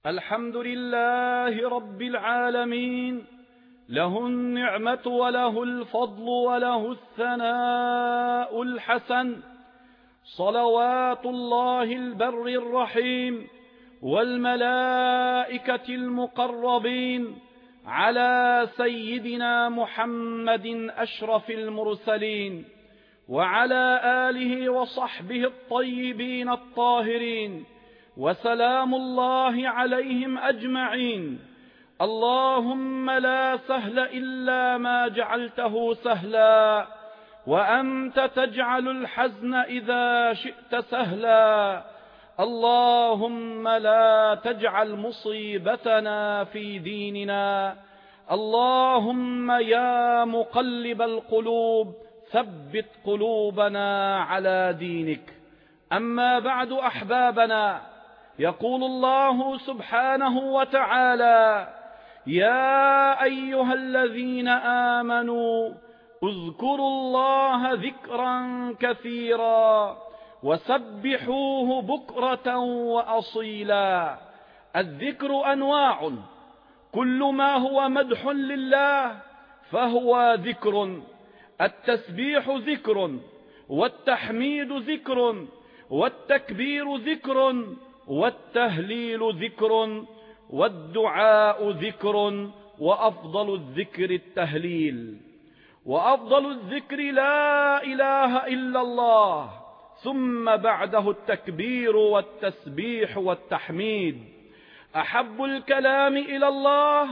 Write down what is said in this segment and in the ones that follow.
الحمد لله رب العالمين، له النعمة وله الفضل وله الثناء الحسن، صلوات الله البر الرحيم والملائكة المقربين على سيدنا محمد أشرف المرسلين، وعلى آله وصحبه الطيبين الطاهرين، وسلام الله عليهم أجمعين. اللهم لا سهل إلا ما جعلته سهلا، وأنت تجعل الحزن إذا شئت سهلا. اللهم لا تجعل مصيبتنا في ديننا. اللهم يا مقلب القلوب ثبت قلوبنا على دينك. أما بعد أحبابنا، يقول الله سبحانه وتعالى: يا أيها الذين آمنوا اذكروا الله ذكرا كثيرا وسبحوه بكرة وأصيلا. الذكر أنواع، كل ما هو مدح لله فهو ذكر. التسبيح ذكر، والتحميد ذكر، والتكبير ذكر، والتهليل ذكر، والدعاء ذكر، وأفضل الذكر التهليل. وأفضل الذكر لا إله إلا الله، ثم بعده التكبير والتسبيح والتحميد. أحب الكلام إلى الله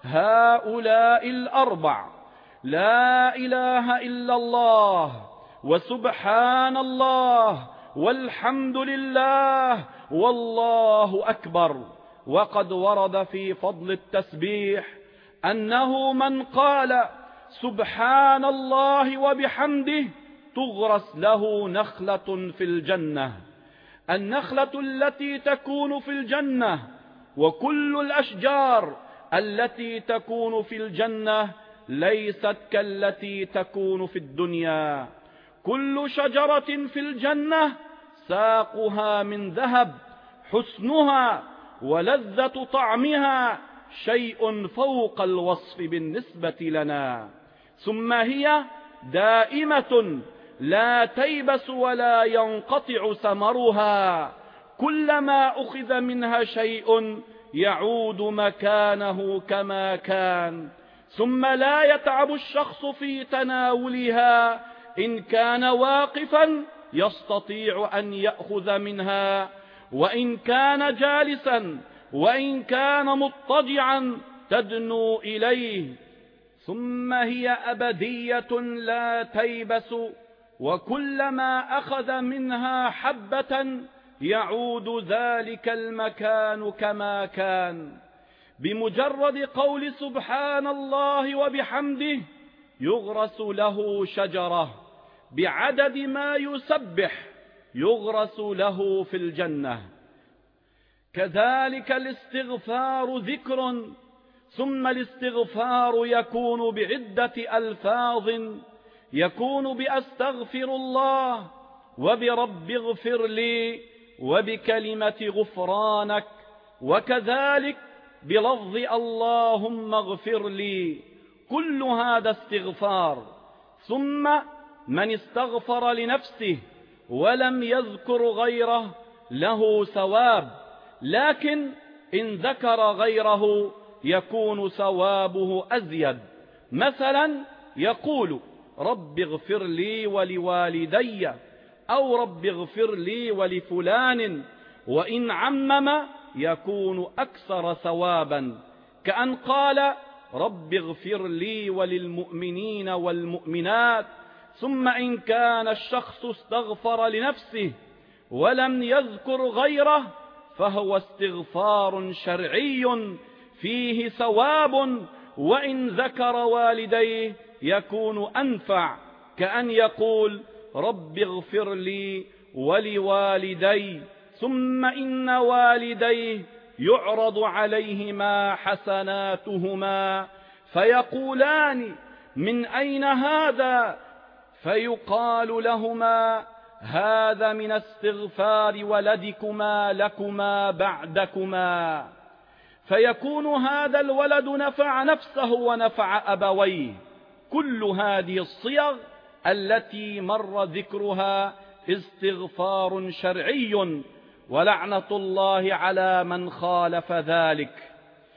هؤلاء الأربع: لا إله إلا الله، وسبحان الله، والحمد لله، والله أكبر. وقد ورد في فضل التسبيح أنه من قال سبحان الله وبحمده تغرس له نخلة في الجنة. النخلة التي تكون في الجنة وكل الأشجار التي تكون في الجنة ليست كالتي تكون في الدنيا. كل شجرة في الجنة ساقها من ذهب، حسنها ولذة طعمها شيء فوق الوصف بالنسبة لنا. ثم هي دائمة لا تيبس ولا ينقطع ثمرها، كلما أخذ منها شيء يعود مكانه كما كان. ثم لا يتعب الشخص في تناولها، إن كان واقفا يستطيع أن يأخذ منها، وإن كان جالسا، وإن كان مضطجعا تدنو إليه. ثم هي أبدية لا تيبس، وكلما أخذ منها حبة يعود ذلك المكان كما كان. بمجرد قول سبحان الله وبحمده يغرس له شجرة بعدد ما يسبح، يغرس له في الجنة. كذلك الاستغفار ذكر، ثم الاستغفار يكون بعدة ألفاظ، يكون بأستغفر الله، وبرب اغفر لي، وبكلمة غفرانك، وكذلك بلفظ اللهم اغفر لي. كل هذا استغفار. ثم من استغفر لنفسه ولم يذكر غيره له ثواب، لكن إن ذكر غيره يكون ثوابه أزيد. مثلا يقول رب اغفر لي ولوالدي، أو رب اغفر لي ولفلان، وإن عمم يكون أكثر ثوابا، كأن قال رب اغفر لي وللمؤمنين والمؤمنات. ثم إن كان الشخص استغفر لنفسه ولم يذكر غيره فهو استغفار شرعي فيه ثواب، وإن ذكر والديه يكون أنفع، كأن يقول رب اغفر لي ولوالدي. ثم إن والديه يعرض عليهما حسناتهما فيقولان من أين هذا؟ فيقال لهما هذا من استغفار ولدكما لكما بعدكما. فيكون هذا الولد نفع نفسه ونفع أبويه. كل هذه الصيغ التي مر ذكرها استغفار شرعي، ولعنة الله على من خالف ذلك.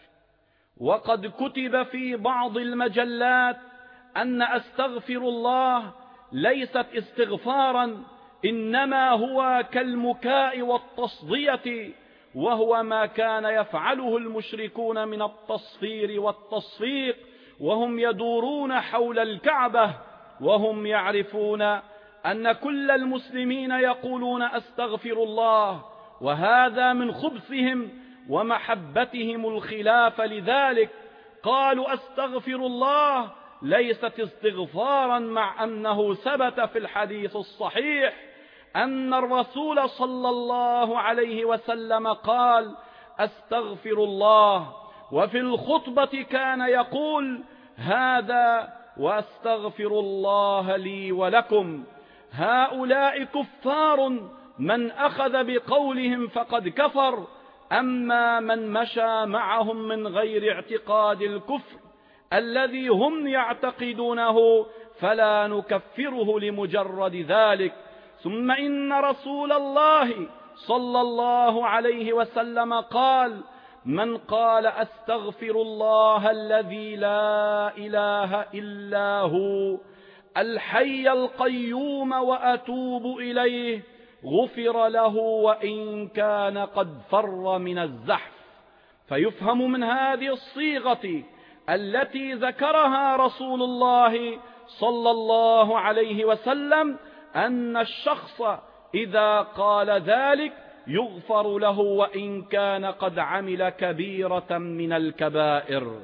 وقد كتب في بعض المجلات أن أستغفر الله ليست استغفارا، إنما هو كالمكاء والتصدية، وهو ما كان يفعله المشركون من التصفير والتصفيق وهم يدورون حول الكعبة، وهم يعرفون أن كل المسلمين يقولون أستغفر الله، وهذا من خبثهم ومحبتهم الخلاف. لذلك قالوا أستغفر الله ليست استغفارا، مع أنه ثبت في الحديث الصحيح أن الرسول صلى الله عليه وسلم قال أستغفر الله، وفي الخطبة كان يقول هذا وأستغفر الله لي ولكم. هؤلاء كفار، من أخذ بقولهم فقد كفر، أما من مشى معهم من غير اعتقاد الكفر الذي هم يعتقدونه فلا نكفره لمجرد ذلك. ثم إن رسول الله صلى الله عليه وسلم قال من قال أستغفر الله الذي لا إله إلا هو الحي القيوم وأتوب إليه غفر له وإن كان قد فر من الزحف. فيفهم من هذه الصيغة التي ذكرها رسول الله صلى الله عليه وسلم أن الشخص إذا قال ذلك يغفر له وإن كان قد عمل كبيرة من الكبائر.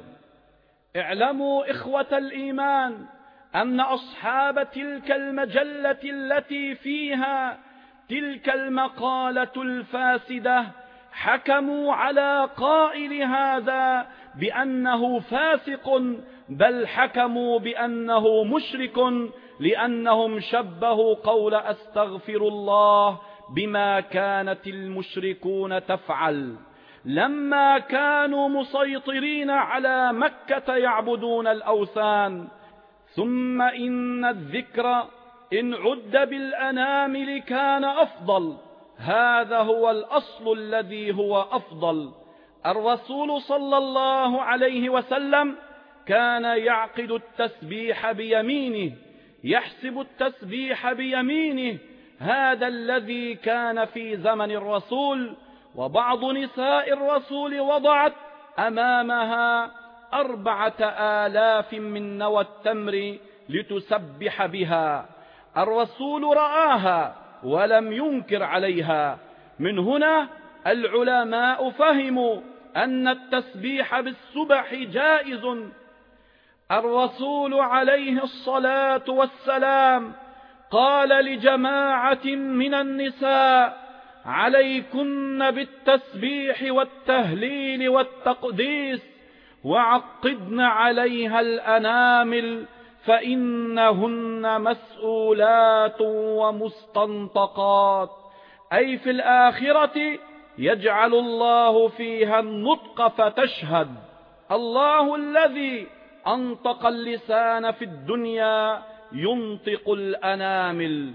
اعلموا إخوة الإيمان أن أصحاب تلك المجلة التي فيها تلك المقالة الفاسدة حكموا على قائل هذا بأنه فاسق، بل حكموا بأنه مشرك، لأنهم شبهوا قول أستغفر الله بما كانت المشركون تفعل لما كانوا مسيطرين على مكة يعبدون الأوثان. ثم إن الذكر إن عد بالأنامل كان أفضل، هذا هو الأصل الذي هو أفضل. الرسول صلى الله عليه وسلم كان يعقد التسبيح بيمينه، يحسب التسبيح بيمينه، هذا الذي كان في زمن الرسول. وبعض نساء الرسول وضعت أمامها 4000 من نوى التمر لتسبح بها. الرسول رآها ولم ينكر عليها. من هنا العلماء فهموا أن التسبيح بالسبح جائز. الرسول عليه الصلاة والسلام قال لجماعة من النساء عليكن بالتسبيح والتهليل والتقديس وعقدن عليها الأنامل فإنهن مسؤولات ومستنطقات، أي في الآخرة يجعل الله فيها النطق فتشهد. الله الذي أنطق اللسان في الدنيا ينطق الأنامل،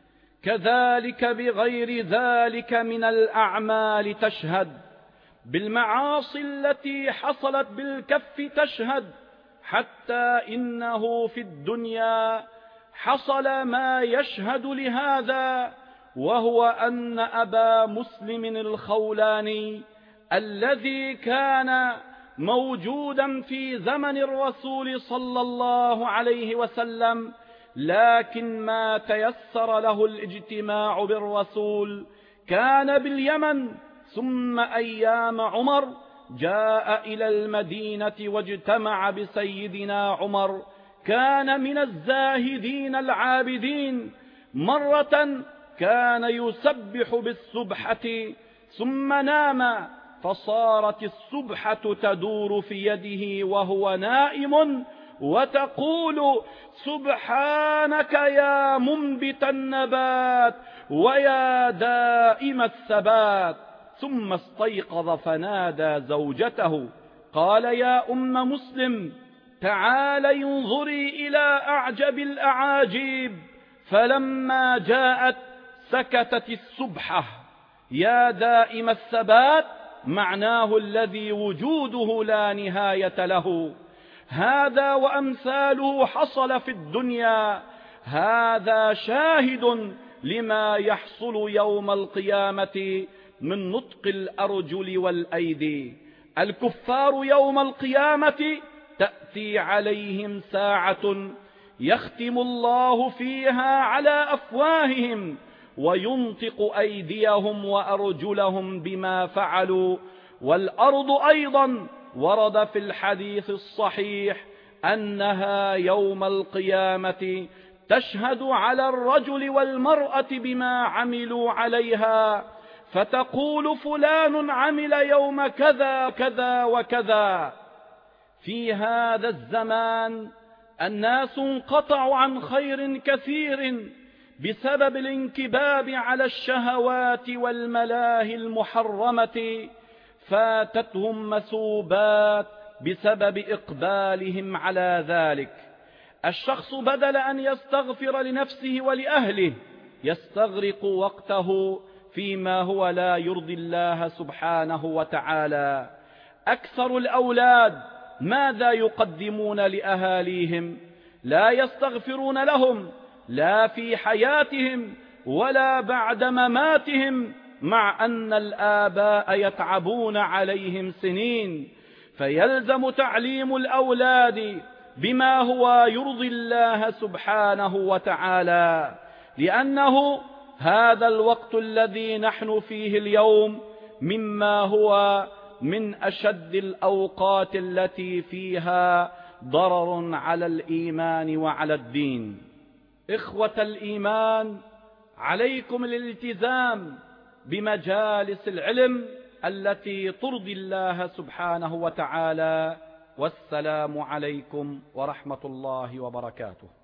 كذلك بغير ذلك من الأعمال تشهد. بالمعاصي التي حصلت بالكف تشهد، حتى إنه في الدنيا حصل ما يشهد لهذا، وهو أن أبا مسلم الخولاني الذي كان موجودا في زمن الرسول صلى الله عليه وسلم لكن ما تيسر له الاجتماع بالرسول كان باليمن، ثم أيام عمر جاء إلى المدينة واجتمع بسيدنا عمر، كان من الزاهدين العابدين. مرة كان يسبح بالسبحة ثم نام، فصارت السبحة تدور في يده وهو نائم وتقول سبحانك يا منبت النبات ويا دائم الثبات. ثم استيقظ فنادى زوجته قال يا أم مسلم تعالي انظري إلى أعجب الأعاجيب. فلما جاءت سكتت السبحة. يا دائم الثبات معناه الذي وجوده لا نهاية له. هذا وأمثاله حصل في الدنيا. هذا شاهد لما يحصل يوم القيامة من نطق الأرجل والأيدي. الكفار يوم القيامة تأتي عليهم ساعة يختم الله فيها على أفواههم وينطق أيديهم وأرجلهم بما فعلوا. والأرض أيضا ورد في الحديث الصحيح أنها يوم القيامة تشهد على الرجل والمرأة بما عملوا عليها، فتقول فلان عمل يوم كذا كذا وكذا. في هذا الزمان الناس انقطعوا عن خير كثير بسبب الانكباب على الشهوات والملاهي المحرمة، فاتتهم مثوبات بسبب إقبالهم على ذلك. الشخص بدل أن يستغفر لنفسه ولأهله يستغرق وقته فيما هو لا يرضي الله سبحانه وتعالى. أكثر الأولاد ماذا يقدمون لأهاليهم؟ لا يستغفرون لهم لا في حياتهم ولا بعد مماتهم، مع أن الآباء يتعبون عليهم سنين. فيلزم تعليم الأولاد بما هو يرضي الله سبحانه وتعالى، لأنه هذا الوقت الذي نحن فيه اليوم مما هو من أشد الأوقات التي فيها ضرر على الإيمان وعلى الدين. إخوة الإيمان، عليكم الالتزام بمجالس العلم التي ترضي الله سبحانه وتعالى. والسلام عليكم ورحمة الله وبركاته.